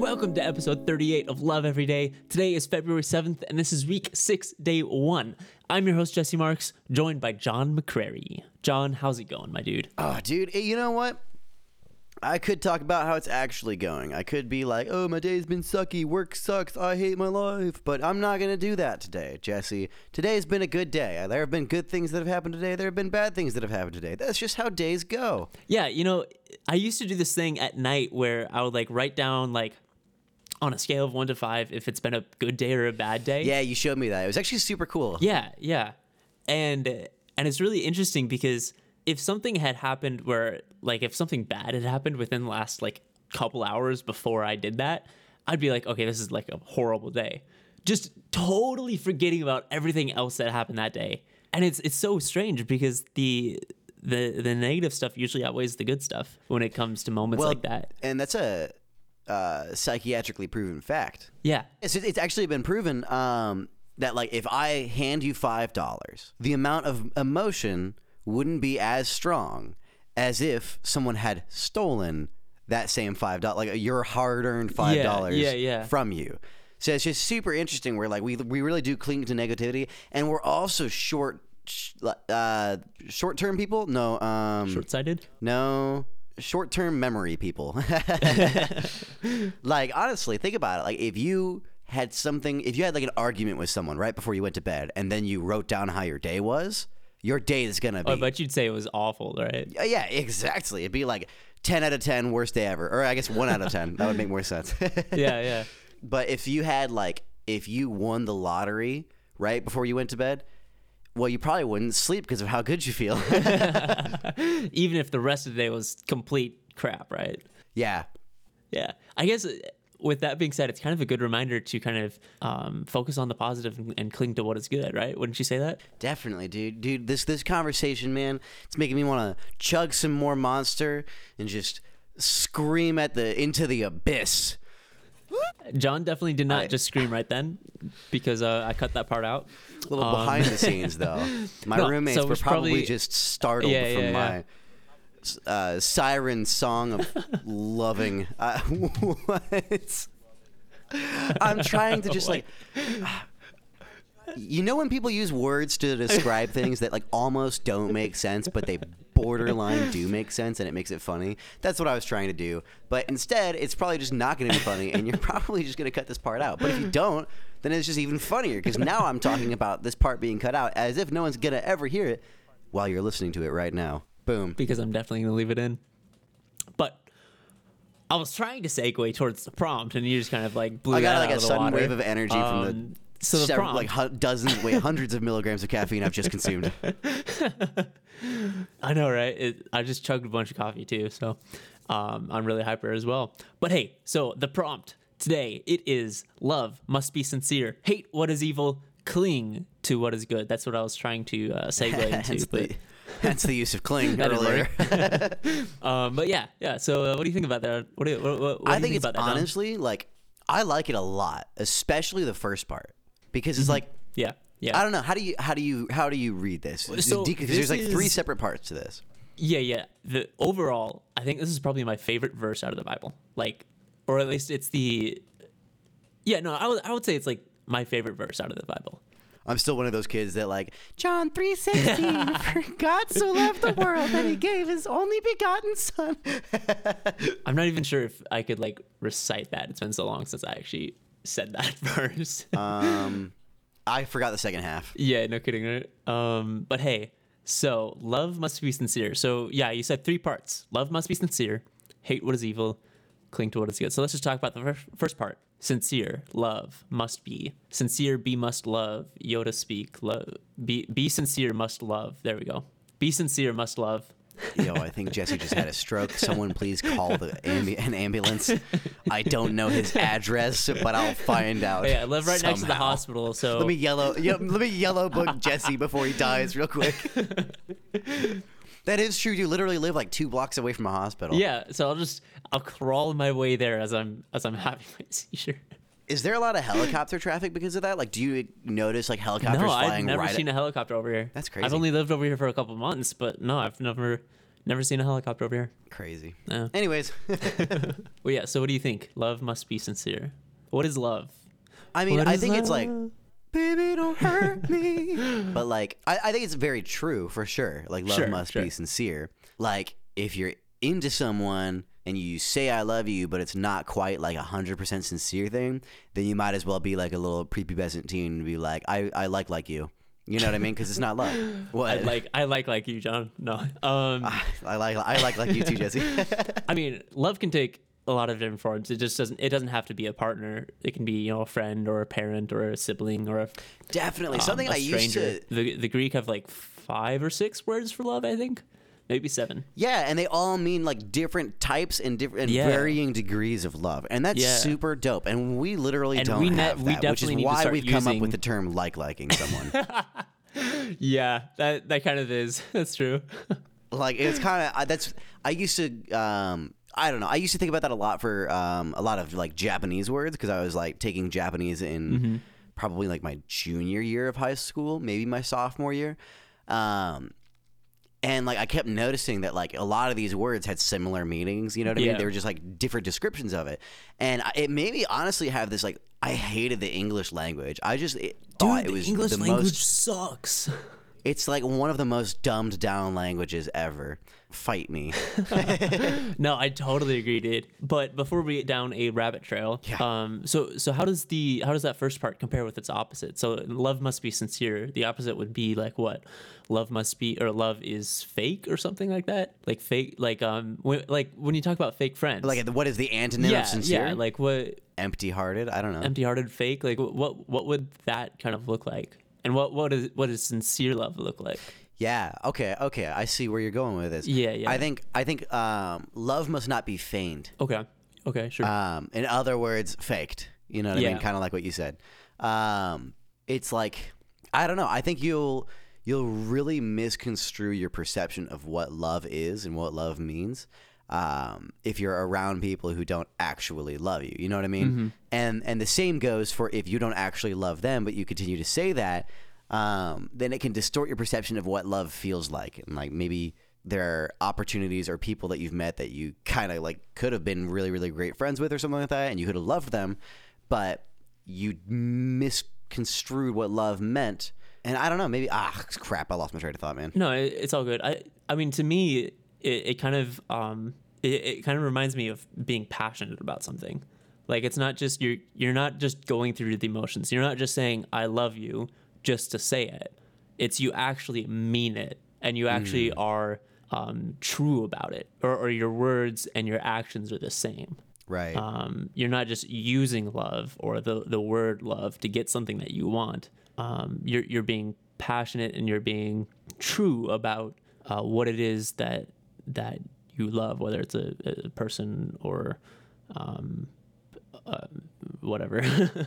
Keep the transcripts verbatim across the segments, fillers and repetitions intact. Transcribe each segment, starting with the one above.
Welcome to episode thirty-eight of Love Every Day. Today is February seventh, and this is week six, day one. I'm your host, Jesse Marks, joined by John McCrary. John, how's it going, my dude? Oh, dude, you know what? I could talk about how it's actually going. I could be like, oh, my day's been sucky, work sucks, I hate my life. But I'm not going to do that today, Jesse. Today's been a good day. There have been good things that have happened today. There have been bad things that have happened today. That's just how days go. Yeah, you know, I used to do this thing at night where I would like write down like on a scale of one to five if it's been a good day or a bad day. Yeah, you showed me that. It was actually super cool. Yeah, yeah. And and it's really interesting because if something had happened where, like, if something bad had happened within the last, like, couple hours before I did that, I'd be like, okay, this is, like, a horrible day. Just totally forgetting about everything else that happened that day. And it's it's so strange because the the the negative stuff usually outweighs the good stuff when it comes to moments well, like that. And that's a uh, psychiatrically proven fact. Yeah. It's, it's actually been proven um, that, like, if I hand you five dollars, the amount of emotion wouldn't be as strong as if someone had stolen that same five dollars, like your hard-earned five dollars yeah, yeah, yeah. from you. So it's just super interesting where, like, we we really do cling to negativity, and we're also short uh, short-term people. No, um, Short-sighted? No, short-term memory people. Like, honestly, think about it. Like, if you had something, if you had like an argument with someone right before you went to bed, and then you wrote down how your day was, your day is going to be... Oh, but you'd say it was awful, right? Yeah, exactly. It'd be like ten out of ten, worst day ever. Or I guess one out of ten. That would make more sense. Yeah, yeah. But if you had like, if you won the lottery right before you went to bed, well, you probably wouldn't sleep because of how good you feel. Even if the rest of the day was complete crap, right? Yeah. Yeah. I guess... With that being said, it's kind of a good reminder to kind of um, focus on the positive and, and cling to what is good, right? Wouldn't you say that? Definitely, dude. Dude, this this conversation, man, it's making me want to chug some more Monster and just scream at the into the abyss. John definitely did not I, just scream right then because uh, I cut that part out. A little um, behind the scenes, though. My no, roommates so were probably, probably just startled yeah, from yeah, my... yeah. Uh, siren song of loving. Uh, what? I'm trying to just like, you know, when people use words to describe things that like almost don't make sense, but they borderline do make sense, and it makes it funny. That's what I was trying to do, but instead, it's probably just not going to be funny, and you're probably just going to cut this part out. But if you don't, then it's just even funnier because now I'm talking about this part being cut out as if no one's going to ever hear it while you're listening to it right now. Boom. Because I'm definitely going to leave it in. But I was trying to segue towards the prompt, and you just kind of like blew I got that like out a of the sudden water. wave of energy um, from the, so the several, prompt. like hu- dozens, wait, hundreds of milligrams of caffeine I've just consumed. I know, right? It, I just chugged a bunch of coffee too, so um, I'm really hyper as well. But hey, so the prompt today, it is love must be sincere, hate what is evil, cling to what is good. That's what I was trying to uh, segue into. Hence but the, hence the use of cling That didn't earlier. um, but yeah, yeah. So uh, what do you think about that? What do you, what, what, what I do you think, think it's about that, John? honestly like I like it a lot, especially the first part because it's Mm-hmm. like Yeah, yeah. I don't know how do you how do you how do you read this? So because this there's like three is- separate parts to this. Yeah, yeah. The overall, I think this is probably my favorite verse out of the Bible. Like, or at least it's the. Yeah, no, I would I would say it's like my favorite verse out of the Bible. I'm still one of those kids that like John three sixteen. For God so loved the world that He gave His only begotten Son. I'm not even sure if I could like recite that. It's been so long since I actually said that verse. um, I forgot the second half. Yeah, no kidding, right? Um, but hey, so love must be sincere. So yeah, you said three parts. Love must be sincere. Hate what is evil. Cling to what is good. So let's just talk about the first, first part. Sincere, love, must be. Sincere, be, must love. Yoda speak, love. Be, be sincere, must love. There we go. Be sincere, must love. Yo, I think Jesse just had a stroke. Someone please call the ambu- an ambulance. I don't know his address, but I'll find out. Yeah, I live right next to the somehow. hospital, so Let me yellow. Yeah, let me yellow book Jesse before he dies, real quick. That is true. You literally live like two blocks away from a hospital. yeah. So I'll just I'll crawl my way there as I'm as I'm having my seizure. Is there a lot of helicopter traffic because of that? Like, do you notice like helicopters No, flying I've never right seen at- a helicopter over here. That's crazy. I've only lived over here for a couple months, but no, I've never Never seen a helicopter over here. Crazy. No. Anyways, Well, yeah. So what do you think? Love must be sincere. What is love? I mean, What I is think it's like, love? baby, don't hurt me. But like, I, I think it's very true for sure. Like, love Sure, must sure. be sincere. Like, if you're into someone and you say I love you, but it's not quite like a hundred percent sincere thing, then you might as well be like a little prepubescent teen and be like, I, I like like you. You know what I mean? Because it's not love. What? I like I like like you, John. No. Um. I like I like like you too, Jesse. I mean, love can take a lot of different forms. It just doesn't. It doesn't have to be a partner. It can be, you know, a friend or a parent or a sibling or a Definitely um, something a I used stranger. to. The the Greek have like five or six words for love. I think maybe seven. Yeah, and they all mean like different types and different and Yeah. varying degrees of love, and that's Yeah. super dope. And we literally And don't we ne- have we that, which is definitely need to why start we've come up using- with the term like liking someone. Yeah, that that kind of is. That's true. Like it's kind of that's I used to um I don't know I used to think about that a lot for um a lot of like Japanese words because I was like taking Japanese in Mm-hmm. probably like my junior year of high school, maybe my sophomore year. Um and like I kept noticing that like a lot of these words had similar meanings, you know what I mean? Yeah. They were just like different descriptions of it. And I- it made me honestly have this like I hated the English language. I just it, thought it was English the language most sucks. it's like one of the most dumbed down languages ever. Fight me. No, I totally agree, dude. But before we get down a rabbit trail, Yeah. um, so so how does the how does that first part compare with its opposite? So love must be sincere. The opposite would be like what? Love must be or love is fake or something like that. Like fake, like um, when, like when you talk about fake friends, Like, what is the antonym yeah, of sincere? yeah, like what Empty-hearted? I don't know. empty-hearted, fake. Like what what what would that kind of look like? And what what is what does sincere love look like? Yeah. Okay. Okay. I see where you're going with this. Yeah, yeah. I think. I think. Um, love must not be feigned. Okay, okay, sure. Um, in other words, faked. You know what I Yeah. mean? Kind of like what you said. Um, it's like I don't know. I think you'll you'll really misconstrue your perception of what love is and what love means. Um, if you're around people who don't actually love you, you know what I mean? Mm-hmm. And and the same goes for if you don't actually love them, but you continue to say that, um, then it can distort your perception of what love feels like. And like maybe there are opportunities or people that you've met that you kind of like could have been really, really great friends with or something like that, and you could have loved them, but you misconstrued what love meant. And I don't know, maybe ah crap, I lost my train of thought, man. No, it, it's all good. I I mean, to me, it, it kind of um it, it kind of reminds me of being passionate about something. Like it's not just you're you're not just going through the emotions. You're not just saying I love you just to say it. It's you actually mean it, and you actually are um, true about it, or, or your words and your actions are the same. Right. Um, you're not just using love or the the word love to get something that you want. Um, you're you're being passionate and you're being true about uh, what it is that that you love, whether it's a, a person or um, uh, whatever.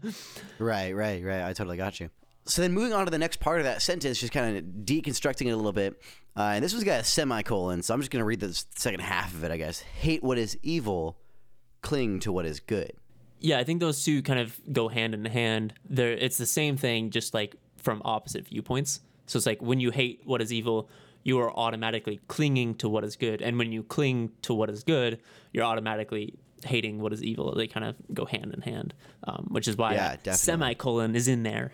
Right, right, right. I totally got you. So then moving on to the next part of that sentence, just kind of deconstructing it a little bit. Uh, and this one's got a semicolon, so I'm just going to read the second half of it, I guess. Hate what is evil, cling to what is good. Yeah, I think those two kind of go hand in hand. They're, it's the same thing, just like from opposite viewpoints. So it's like when you hate what is evil, you are automatically clinging to what is good. And when you cling to what is good, you're automatically hating what is evil. They kind of go hand in hand, um, which is why Yeah, that definitely. semicolon is in there.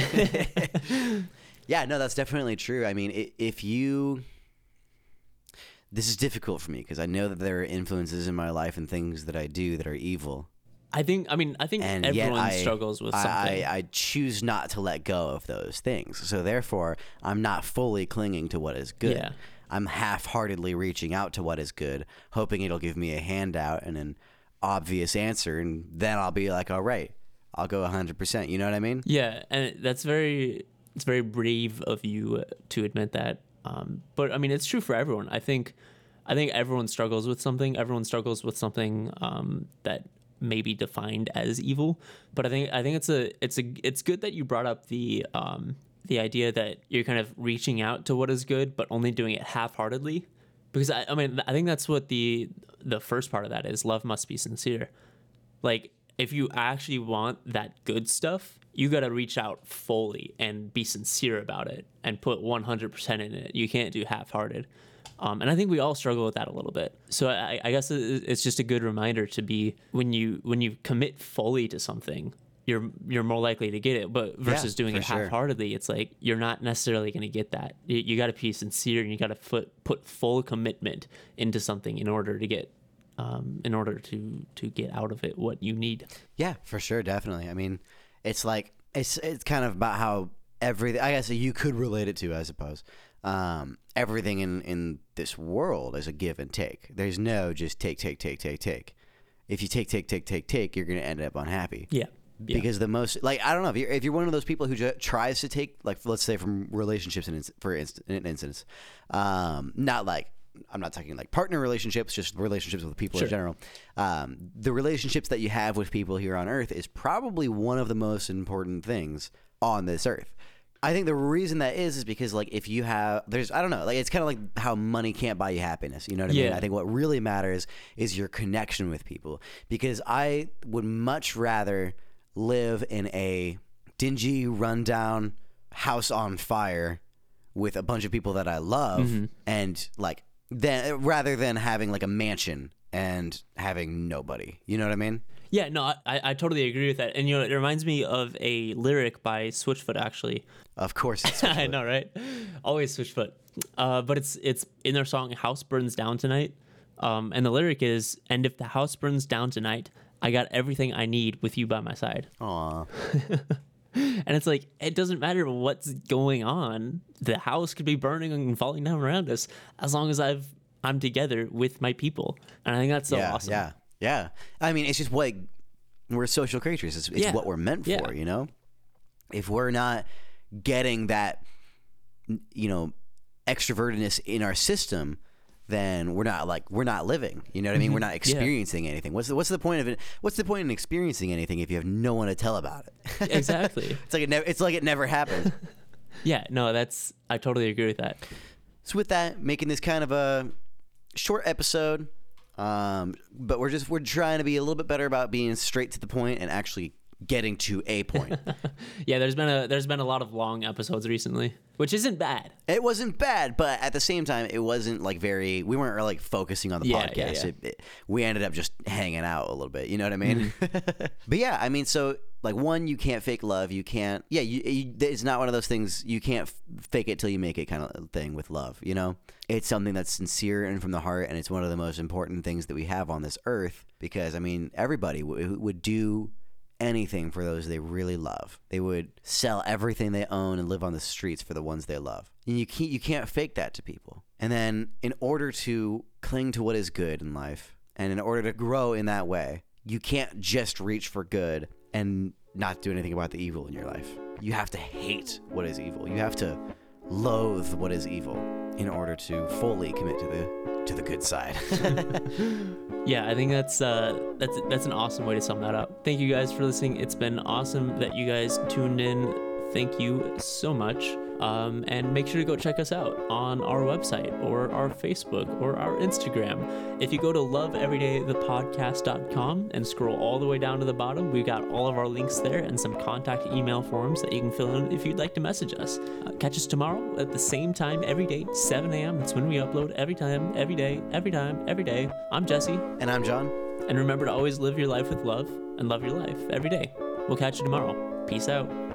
Yeah, no, that's definitely true. I mean, i- if you... This is difficult for me because I know that there are influences in my life and things that I do that are evil. I think, I mean, I think And everyone yet I, struggles with I- something. I, I choose not to let go of those things. So therefore, I'm not fully clinging to what is good. Yeah. I'm half-heartedly reaching out to what is good, hoping it'll give me a handout and an obvious answer, and then I'll be like, all right, I'll go one hundred percent. You know what I mean? Yeah, and that's very it's very brave of you to admit that. Um, but I mean, it's true for everyone. I think I think everyone struggles with something. Everyone struggles with something um, that may be defined as evil. But I think I think it's a it's a it's good that you brought up the um, the idea that you're kind of reaching out to what is good, but only doing it half-heartedly. Because I, I mean, I think that's what the the first part of that is. Love must be sincere. Like, if you actually want that good stuff, you got to reach out fully and be sincere about it and put one hundred percent in it. You can't do half-hearted. Um, and I think we all struggle with that a little bit. So I, I guess it's just a good reminder to be when you when you commit fully to something, you're you're more likely to get it. But versus Yeah, doing for it sure. half-heartedly, it's like you're not necessarily going to get that. You, you got to be sincere, and you got to put put full commitment into something in order to get um, in order to to get out of it what you need. Yeah, for sure, definitely. I mean, it's like it's it's kind of about how everything. I guess you could relate it to, I suppose. Um, everything in, in this world is a give and take. There's no just take, take, take, take, take. If you take, take, take, take, take, you're going to end up unhappy. Yeah. yeah. Because the most, like, I don't know, if you're, if you're one of those people who just tries to take, like, let's say from relationships, in, for inst- in instance, um, not like, I'm not talking like partner relationships, just relationships with people Sure. in general. Um, the relationships that you have with people here on Earth is probably one of the most important things on this Earth. I think the reason that is is because, like, if you have, there's, I don't know, like, it's kind of like how money can't buy you happiness. You know what I mean? Yeah. I think what really matters is your connection with people. Because I would much rather live in a dingy, rundown house on fire with a bunch of people that I love, Mm-hmm. and like, then rather than having like a mansion and having nobody. You know what I mean? Yeah, no, I, I totally agree with that. And, you know, it reminds me of a lyric by Switchfoot, actually. Of course. It's I know, right? Always Switchfoot. Uh, but it's it's in their song "House Burns Down Tonight," um, and the lyric is, "And if the house burns down tonight, I got everything I need with you by my side." Aw. And it's like, it doesn't matter what's going on. The house could be burning and falling down around us as long as I've I'm together with my people. And I think that's so yeah, awesome. yeah, yeah. I mean, it's just what we're social creatures. It's, it's Yeah. what we're meant for, Yeah. you know? If we're not getting that, you know, extrovertedness in our system, then we're not like we're not living. You know what I mean? We're not experiencing anything. What's the, what's the point of it? What's the point in experiencing anything if you have no one to tell about it? Exactly. It's like it never. It's like it never happened. Yeah, no, that's I totally agree with that. So with that, making this kind of a short episode, um, but we're just we're trying to be a little bit better about being straight to the point and actually getting to a point. Yeah, there's been a there's been a lot of long episodes recently, which isn't bad. It wasn't bad, but at the same time, it wasn't like very. We weren't like focusing on the Yeah, podcast. yeah, yeah. It, it, we ended up just hanging out a little bit. You know what I mean? But yeah, I mean, so like one, you can't fake love. You can't. Yeah, you, you, it's not one of those things. You can't f- fake it till you make it kind of thing with love. You know, it's something that's sincere and from the heart, and it's one of the most important things that we have on this earth. Because I mean, everybody w- would do anything for those they really love. They would sell everything they own and live on the streets for the ones they love. And you can't, you can't fake that to people. And then in order to cling to what is good in life, and in order to grow in that way, you can't just reach for good and not do anything about the evil in your life. You have to hate what is evil. You have to loathe what is evil in order to fully commit to the to the good side. Yeah, I think that's uh, that's that's an awesome way to sum that up. Thank you guys for listening. It's been awesome that you guys tuned in. Thank you so much. Um, and make sure to go check us out on our website or our Facebook or our Instagram. If you go to love everyday the podcast dot com and scroll all the way down to the bottom, we've got all of our links there and some contact email forms that you can fill in if you'd like to message us. Uh, catch us tomorrow at the same time every day, seven a.m. That's when we upload every time, every day, every time, every day. I'm Jesse. And I'm John. And remember to always live your life with love and love your life every day. We'll catch you tomorrow. Peace out.